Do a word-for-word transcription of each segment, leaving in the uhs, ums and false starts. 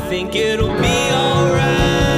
think it'll be alright.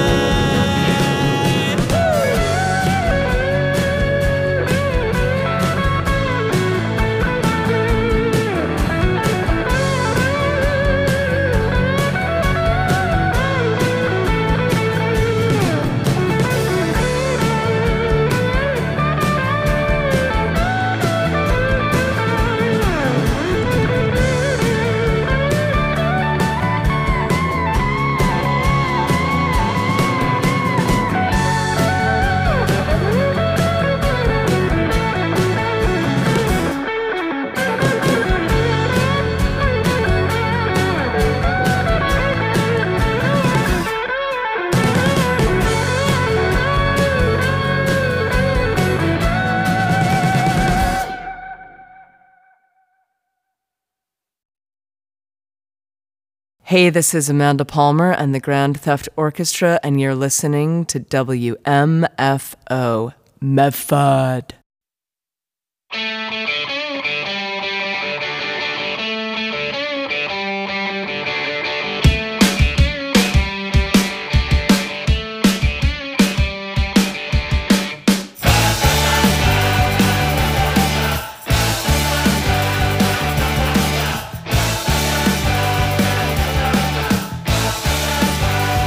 Hey, this is Amanda Palmer and the Grand Theft Orchestra, and you're listening to W M F O, Medford.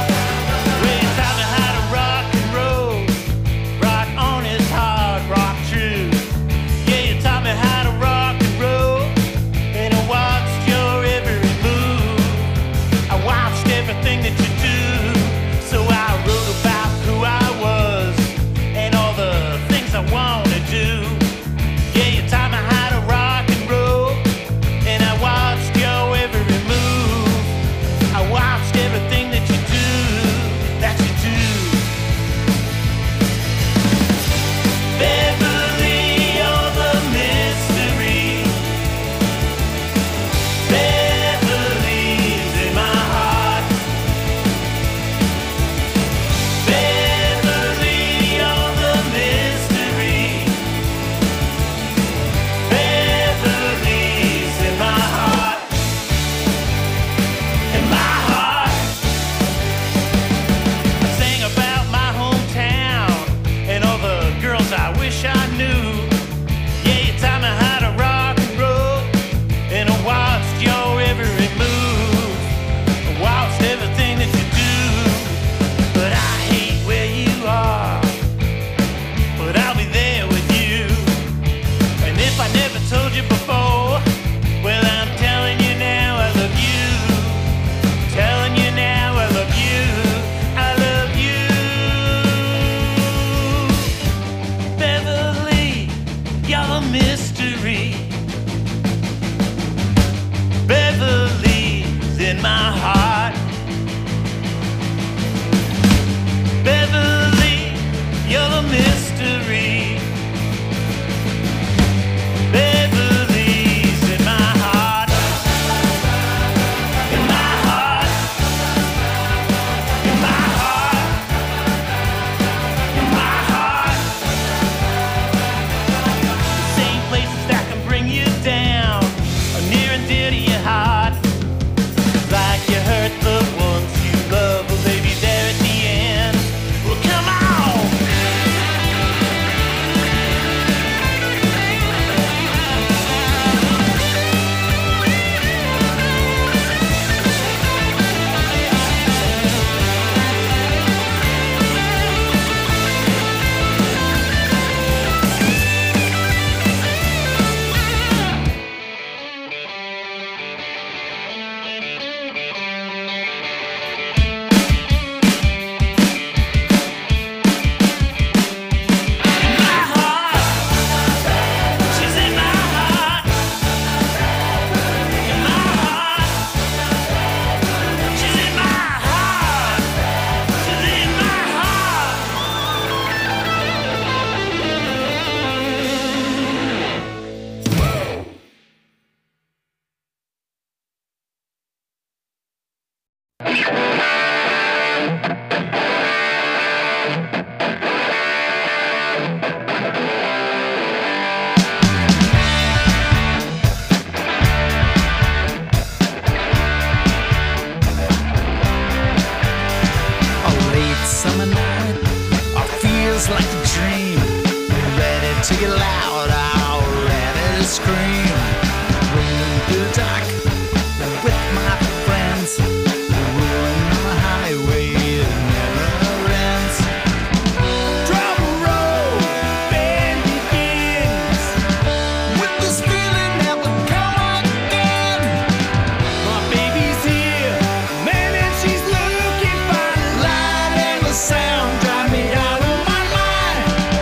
Rock on his hard rock. summer night. It feels like a dream, ready to get loud, out, ready to scream. Rolling through the dark with my friends, rolling on the highway, it never ends. Drum roll, band begins, with this feeling that will come again. My baby's here, man, and she's looking fine. The light and the sound drive me out of my mind.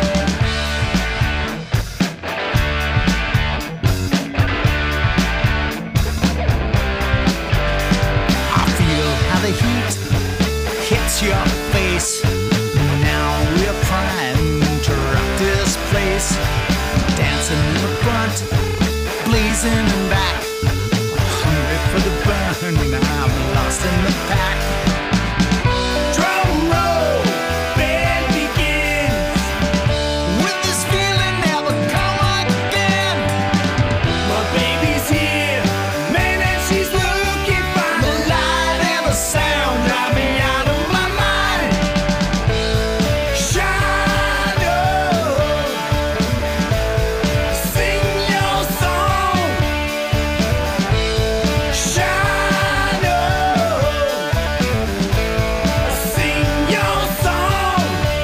I feel how the heat hits your face. Now we're primed to rock this place. Dancing in the front, blazing in back. Hungry for the burn, I'm lost in the pack. Drum roll, band begins, with this feeling never come again. My baby's here, man, and she's looking fine. The light and the sound drive me out of my mind. Shine on, sing your song. Shine on, sing your song.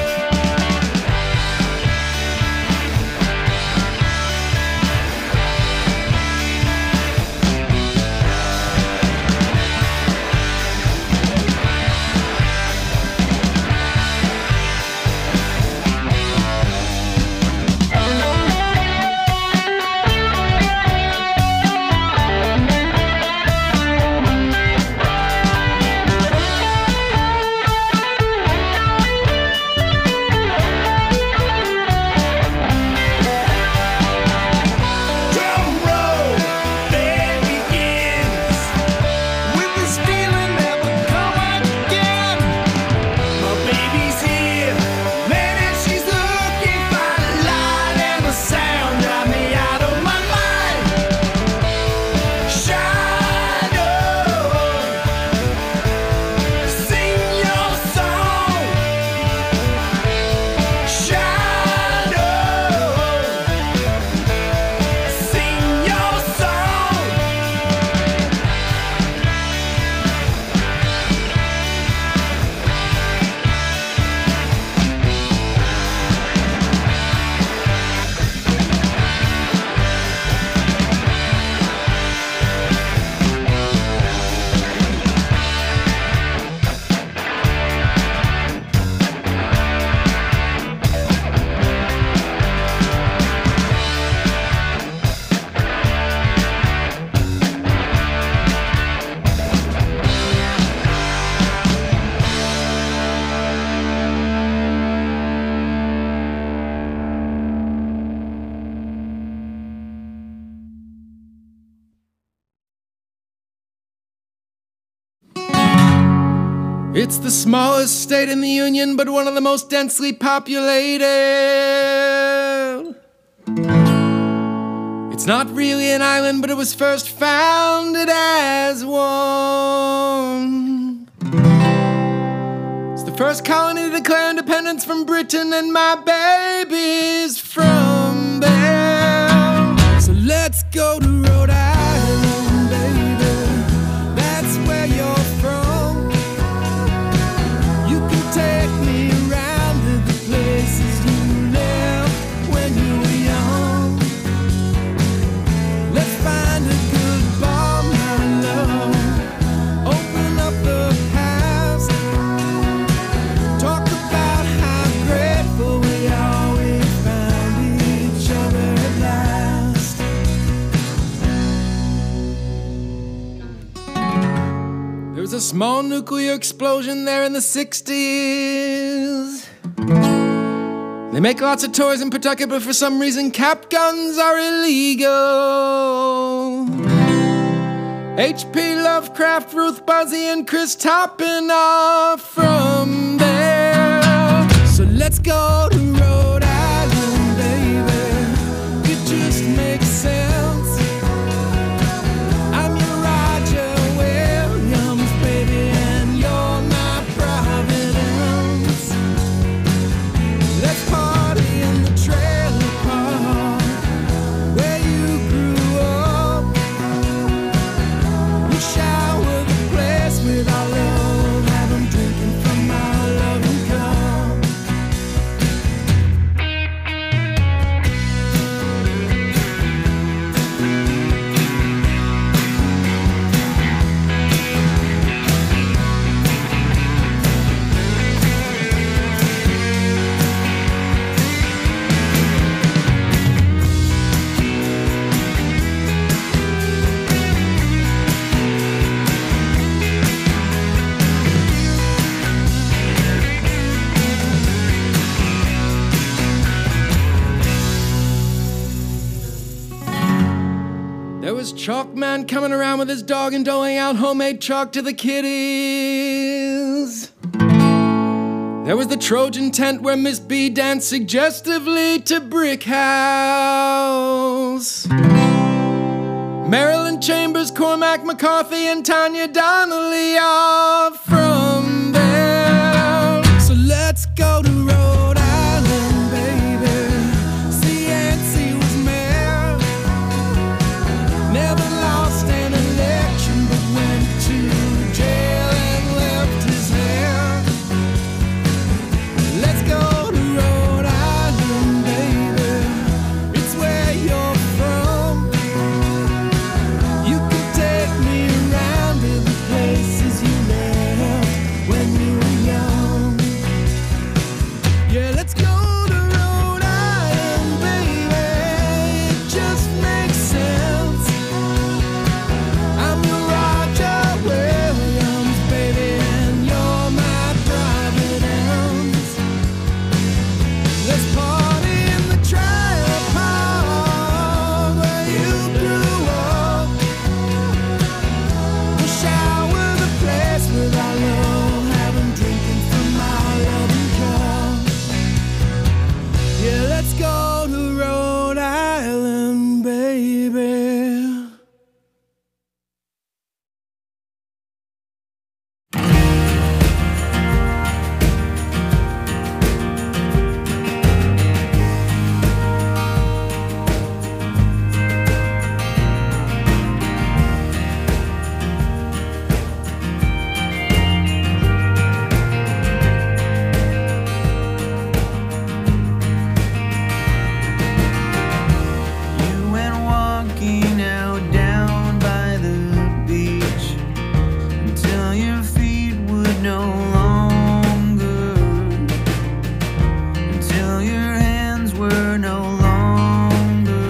Drum roll, band begins, with this feeling never come again. My baby's here, man, and she's looking fine. The light and the sound drive me out of my mind. Shine on, sing your song. Shine on, sing your song. It's the smallest state in the Union, but one of the most densely populated. It's not really an island, but it was first founded as one. It's the first colony to declare independence from Britain, and my baby's from there. So let's go to Rhode Island, baby. That's where you're from. You can take me around to the places you left when you were young. Let's find a good bar, my love. Open up the past. Talk about how grateful we are we found each other at last. There was a small nuclear explosion there in the sixties. They make lots of toys in Pawtucket, but for some reason cap guns are illegal. H P Lovecraft, Ruth Buzzy, and Chris Toppin are from there. So let's go to Rhode Island, baby. It just makes sense. I'm your Roger Williams, baby, and you're my Providence. was Chalk Man coming around with his dog and doling out homemade chalk to the kiddies. There was the Trojan tent where Miss B danced suggestively to Brick House. Marilyn Chambers, Cormac McCarthy, and Tanya Donnelly are from there. So let's go to Rhode Island, baby. See, Yancey was mayor. Never lost an election, but went to jail and left his hair. Let's go to Rhode Island, baby. It's where you're from. You can take me around to the places you left when you were young. Yeah, let's go to Rhode Island, baby. It just makes sense. I'm your Roger Williams, baby, and you're my Providence. Let's party in the trailer park where you grew up. We'll shower the place with our love, have 'em drinking from our loving cup. Yeah, let's go to Rhode Island, baby. You went walking out down by the beach until your feet would no longer, until your hands were no longer.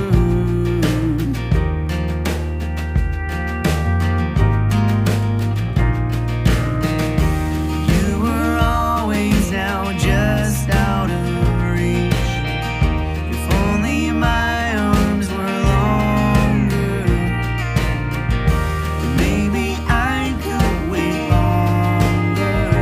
You were always now just out of reach. If only my arms were longer, then maybe I could wait longer.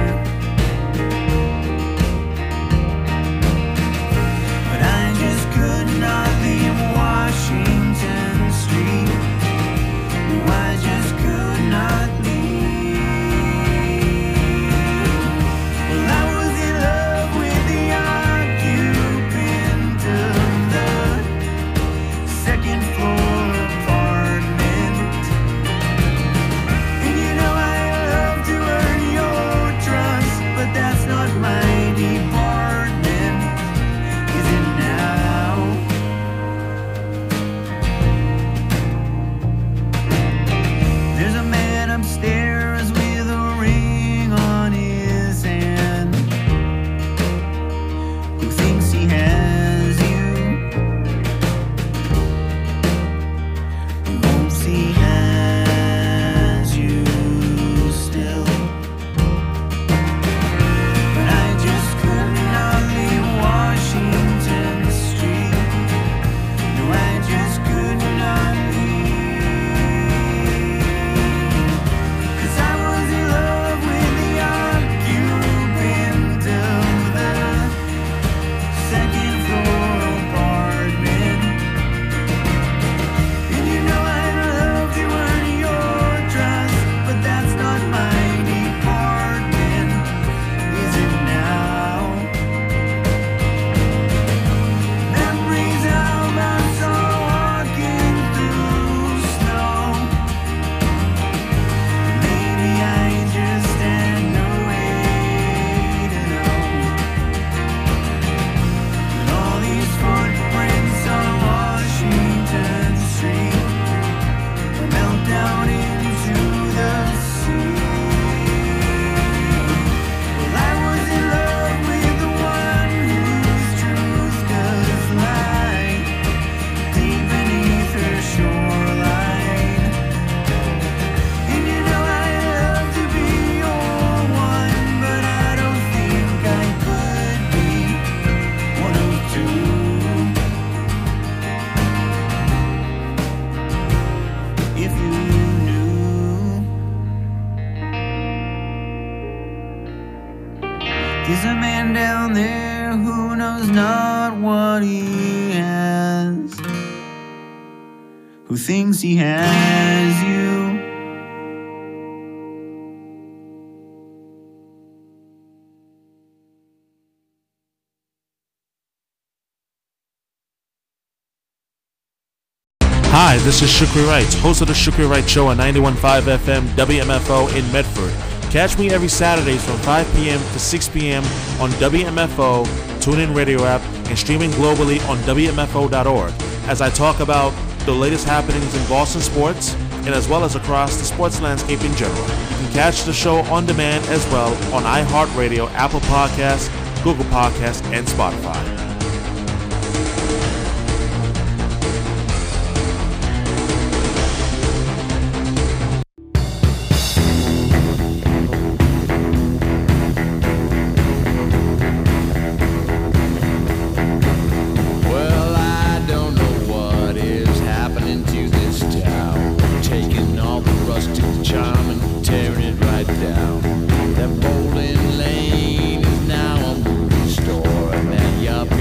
Is a man down there who knows not what he has, who thinks he has you. Hi, this is Shukri Wright, host of the Shukri Wright Show on ninety-one point five F M W M F O in Medford. Catch me every Saturdays from five p.m. to six p.m. on W M F O, TuneIn Radio app, and streaming globally on W M F O dot org as I talk about the latest happenings in Boston sports and as well as across the sports landscape in general. You can catch the show on demand as well on iHeartRadio, Apple Podcasts, Google Podcasts, and Spotify. That bowling lane is now a movie store, and that yuppie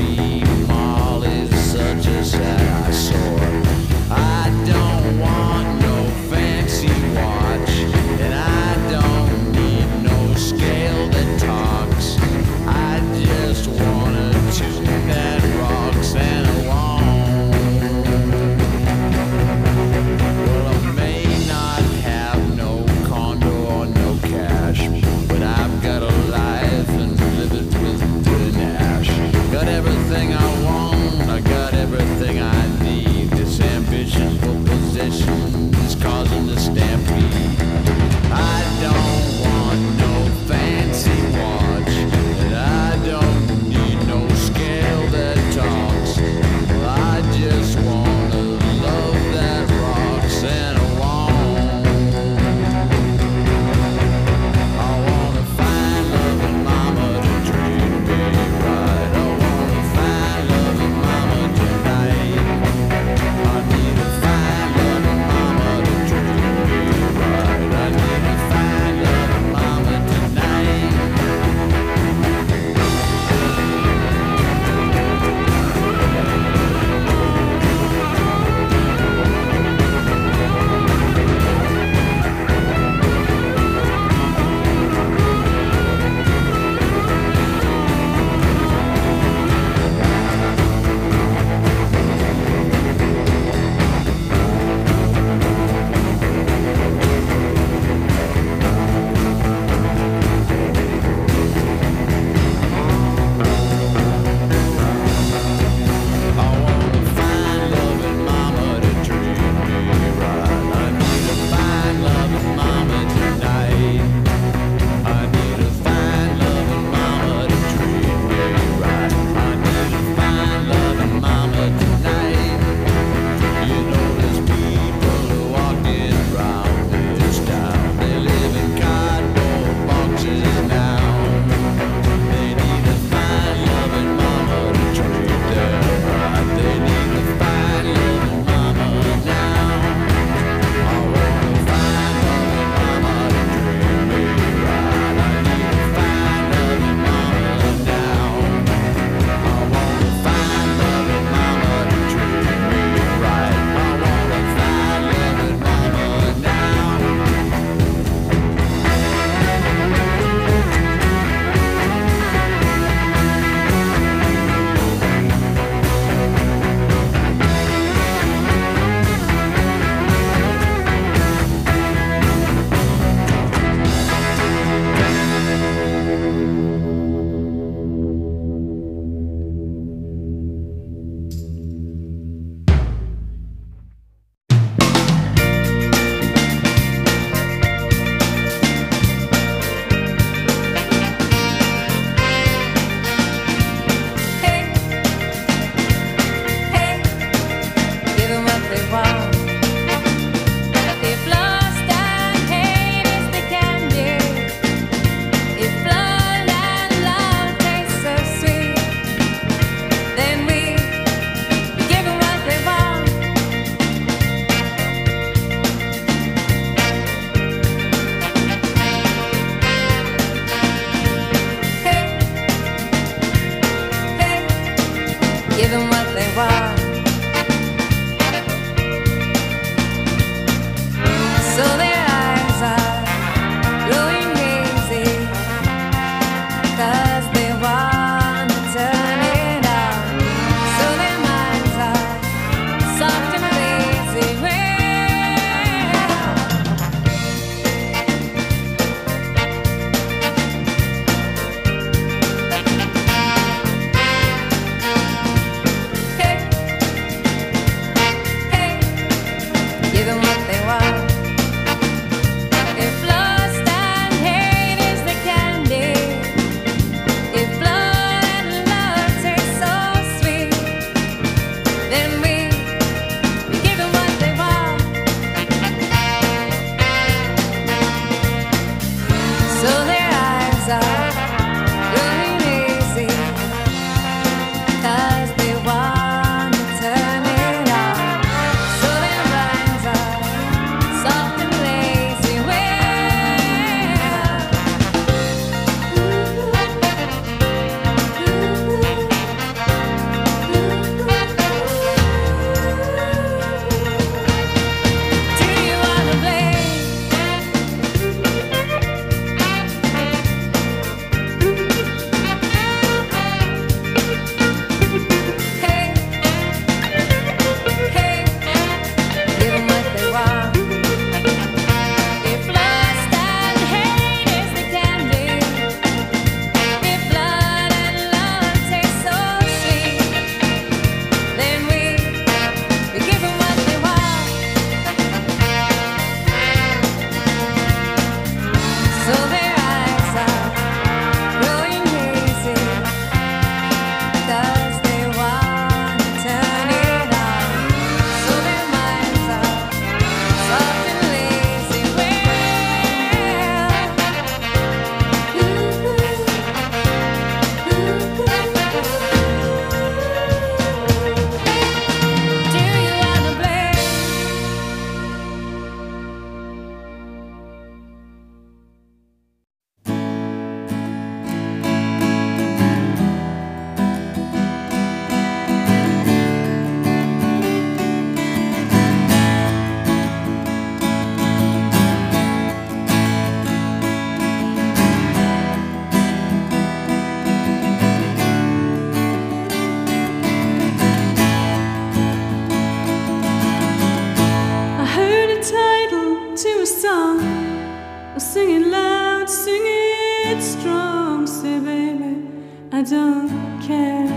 strong, say baby, I don't care.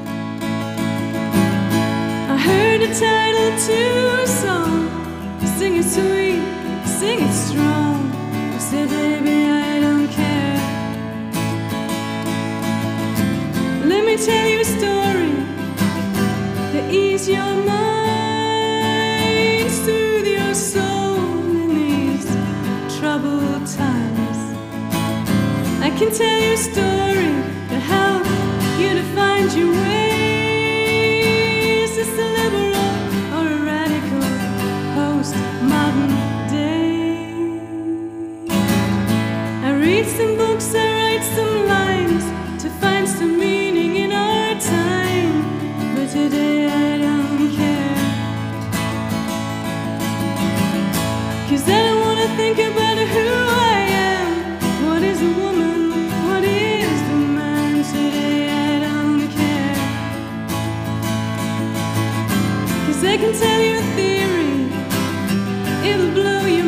I heard the title to a song, sing it sweet, sing it strong, I say baby, I don't care. Let me tell you a story to ease your mind, soothe your soul in these troubled times. I can tell you a story to help you to find your ways. It's a liberal or a radical post-modern day. I read some books, I write some lines to find some meaning in our time. But today I don't care, 'cause I don't wanna think about who I am. What is a woman? What is the man? Today I don't care, 'cause I can tell you a theory, it'll blow your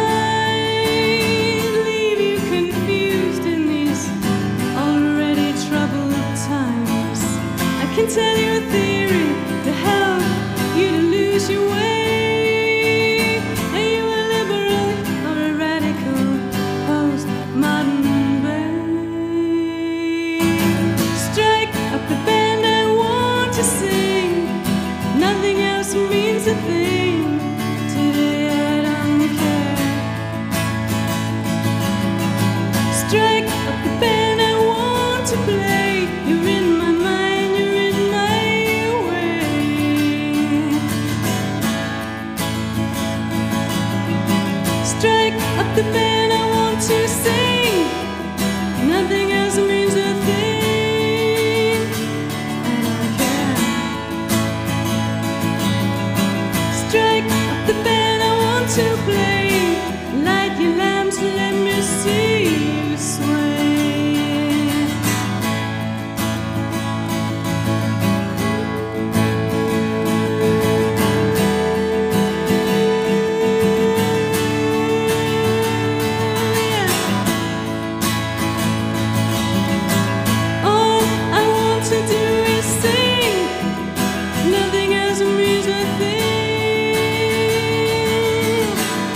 mind, leave you confused in these already troubled times. I can tell you a theory to help you to lose your way. Are you a liberal or a radical post-modern babe? Strike up the band I want to sing. Nothing else means a thing. Today I don't care. Strike up the band I want to play. You're in my mind, you're in my way. Strike up the band I want to sing. Nothing else means a thing. I don't care. Strike up the band I want to play. Light your lamps, let me see you sway. All I want to do is sing. Nothing else means a thing.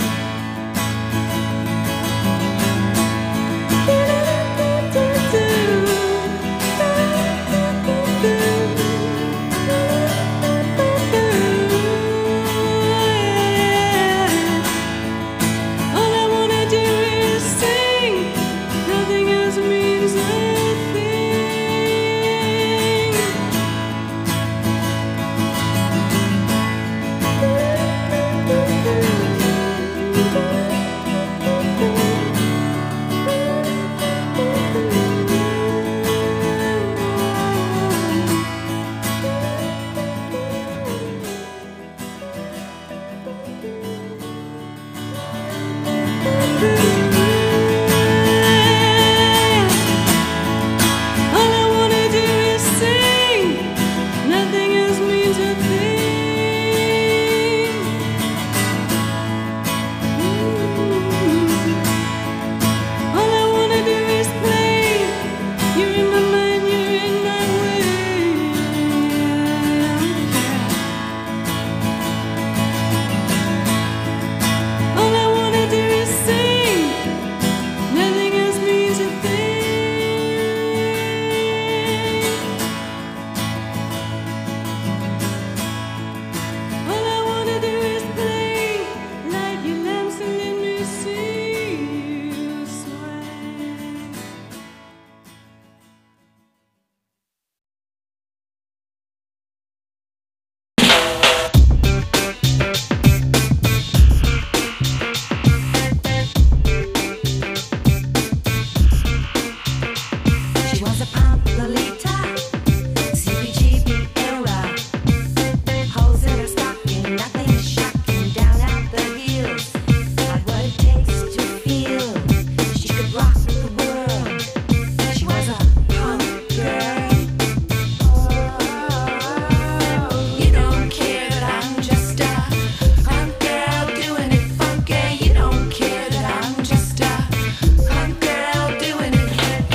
All I wanna do is sing. Nothing else means a thing. All I wanna do is sing. Nothing else means a thing. All I wanna do is play. You're in my mind, you're in my way. I don't care. All I wanna do is sing. Nothing else means a thing. All I wanna do is play. Light your lamps and let me see you sway. She was a pop Lolita, C B G B era. Holes in her stocking, nothing shocking, down out the heels. Had what it takes to feel she could rock the world. She was a punk girl. You don't care that I'm just a punk girl doing it funky. You don't care that I'm just a punk girl doing it hip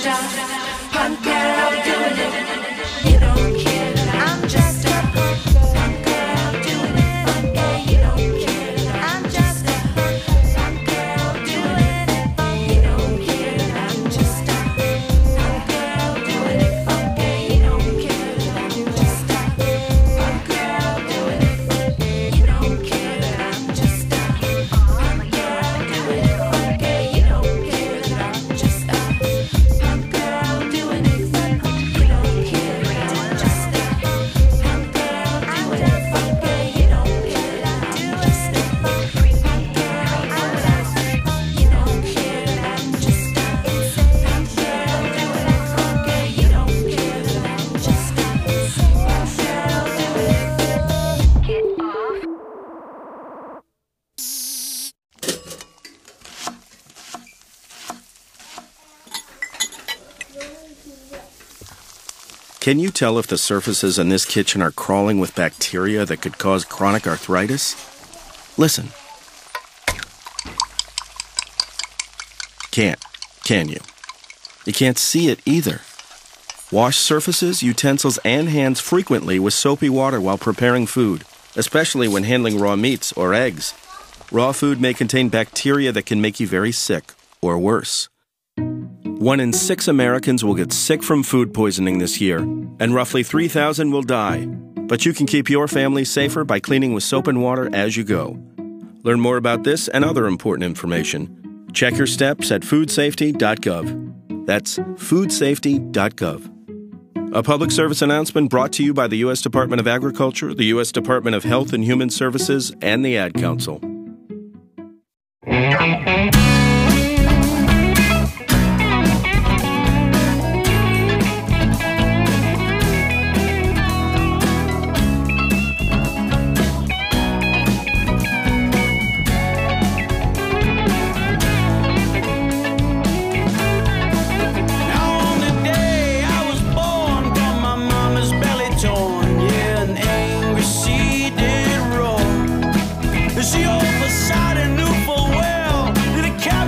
a punk girl doing it. You don't care that I'm just a punk girl doing it. Yeah, you don't care that I'm just a punk girl doing it. You don't care that I'm just a punk girl doing it. Okay, you don't care that I'm just a punk girl doing it. You don't care that I'm just a punk girl doing it. Okay, you don't care that I'm just a punk girl doing it. You don't care that I'm just a punk girl doing it. Okay, you don't care that I'm just a punk girl doing it. You don't care that I'm just a punk girl doing it. Okay, you don't care that I'm just a punk girl doing it. Get off. Can you tell if the surfaces in this kitchen are crawling with bacteria that could cause chronic arthritis? Listen. Can't, can you? You can't see it either. Wash surfaces, utensils, and hands frequently with soapy water while preparing food, especially when handling raw meats or eggs. Raw food may contain bacteria that can make you very sick, or worse. One in six Americans will get sick from food poisoning this year, and roughly three thousand will die. But you can keep your family safer by cleaning with soap and water as you go. Learn more about this and other important information. Check your steps at food safety dot gov. That's food safety dot gov. A public service announcement brought to you by the U S Department of Agriculture, the U S Department of Health and Human Services, and the Ad Council. Now on the day I was born, got my mama's belly torn. Yeah, an angry sea did roar. She oversight and knew full well that a cab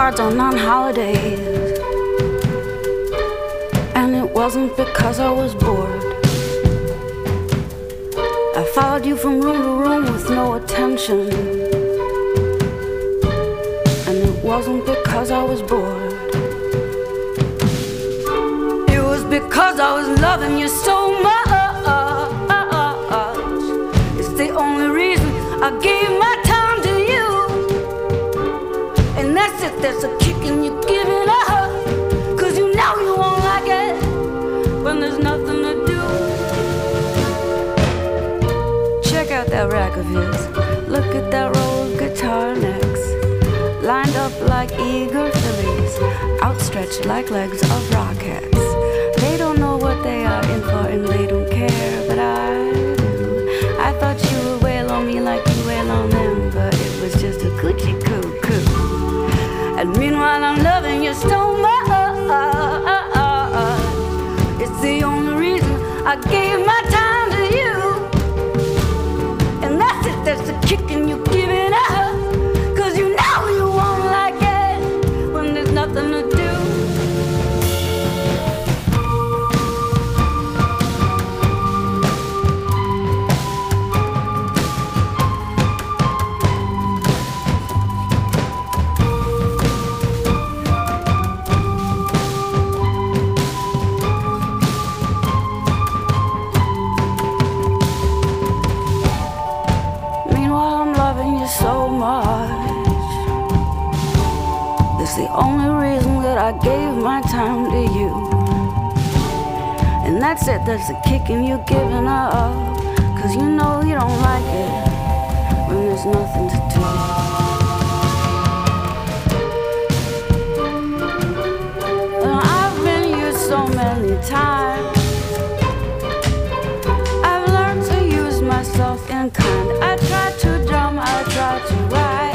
cards on non-holidays. And it wasn't because I was bored. I followed you from room to room with no attention. And it wasn't because I was bored. It was because I was loving you so much. It's the only reason I gave my time to you. And that's it, there's a kick in you giving up. Cause you know you won't like it when there's nothing to do. Check out that rack of his. Look at that row of guitar necks, lined up like eager fillies, outstretched like legs of rockets. They don't know what they are in for and they don't care, but I do. I thought you would wail on me like you wail on them, but it was just a coochie coo coo. And meanwhile I'm loving you so much. It's the only reason I gave my time to you. And that's it, that's the kick in you giving up. Cause you know you won't like it when there's nothing to do. The only reason that I gave my time to you. And that's it, that's the kicking you giving up. Cause you know you don't like it when there's nothing to do. And I've been used so many times. I've learned to use myself in kind. I try to drum, I try to write.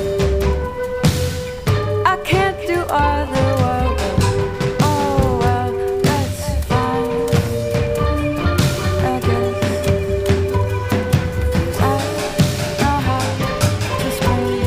Can't do other work. Oh well, that's fine, I guess. 'Cause I know how to spend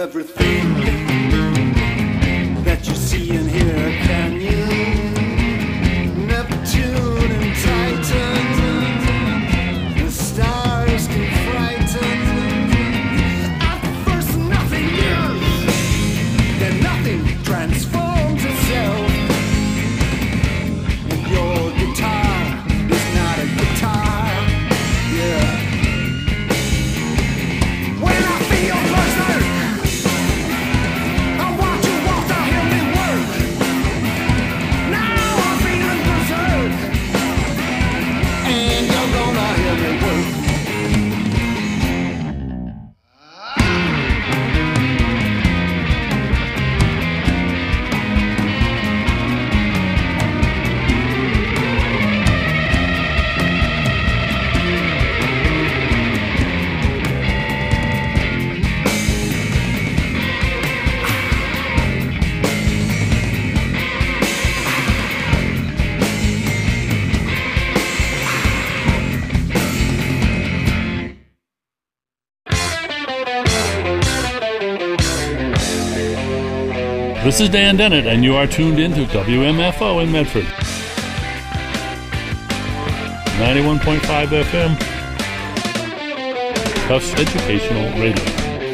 everything that you see and hear, can you? Neptune and Titan, the stars can frighten. At first nothing new, then nothing transforms itself. And your guitar is not a guitar, yeah. When I feel berserk, I watch you walk to hear me work. Now I'm feeling berserk, and you're gonna hear me work. This is Dan Dennett, and you are tuned in to W M F O in Medford. ninety-one point five F M, Tufts Educational Radio.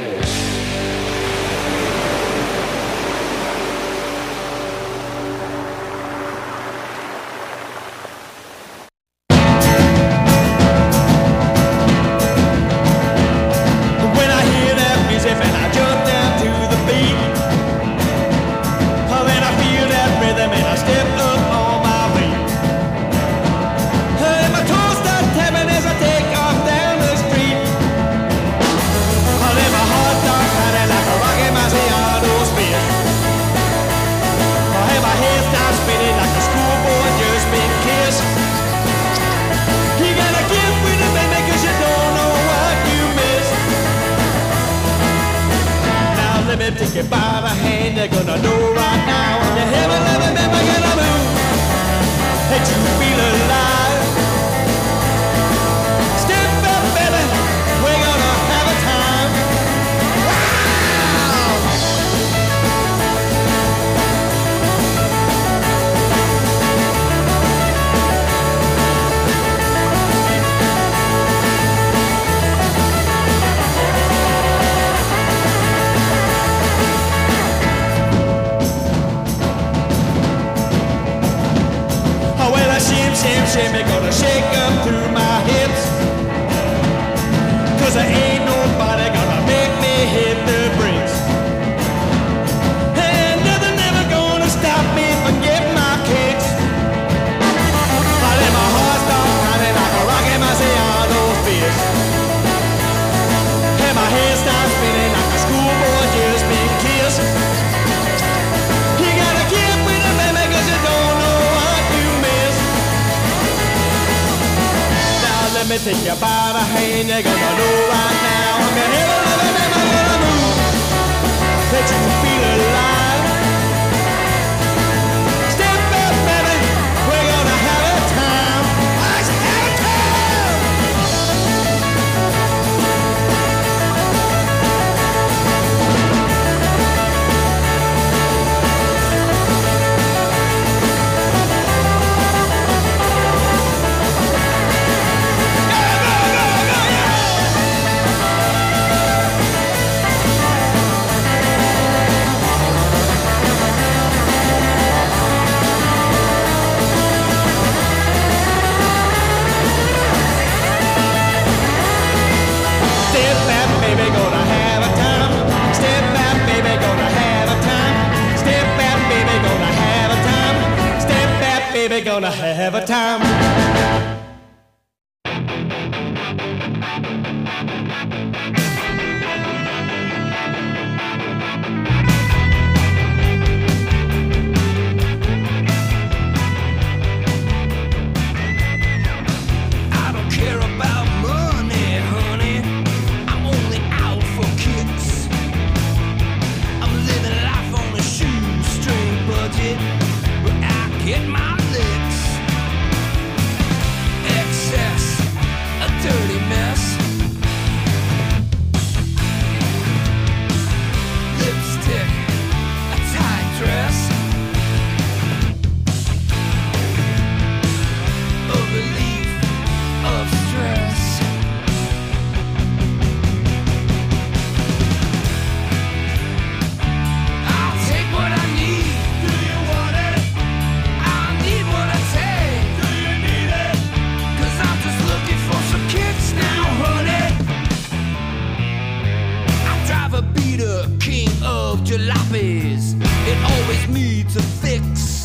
When I hear that music and I jump down to the beat, oh, then I feel that rhythm and I step up on my feet. And my toes start tapping as I take off down the street. Oh, then my heart starts pounding like a rocket Marciano spin. Oh, and my head starts spinning like a schoolboy just been kissed. You gotta get with it, baby, 'cause you don't know what you missed. Now let me take you by the hand, you're gonna know right now. You haven't never been gonna move, that you feel alive. Step up, baby, we're gonna have a time. Wow! Oh, well, I shim, shim, shimmy, gonna shake up through my hips. 'Cause there ain't nobody gonna make me hit the bricks. And nothing ever gonna stop me from getting my kicks. I let my heart start pounding like a rocket Marciano fist. And my head starts spinning like a schoolboy just been kissed. You gotta get with it, baby, 'cause you don't know what you missed. Now let me take you by the hand, you're gonna know right now. I'm gonna never, never, never gonna move, that you feel alive. Step up, baby, we're gonna have a time. Let's have a time. Step back, baby, gonna have a time. Step back, baby, gonna have a time. Step back, baby, gonna have a time. Step back, baby, gonna have a time. I don't care about money, honey. I'm only out for kicks. I'm living life on a shoestring budget, but I get my licks. driver beater, king of jalopies. It always needs a fix.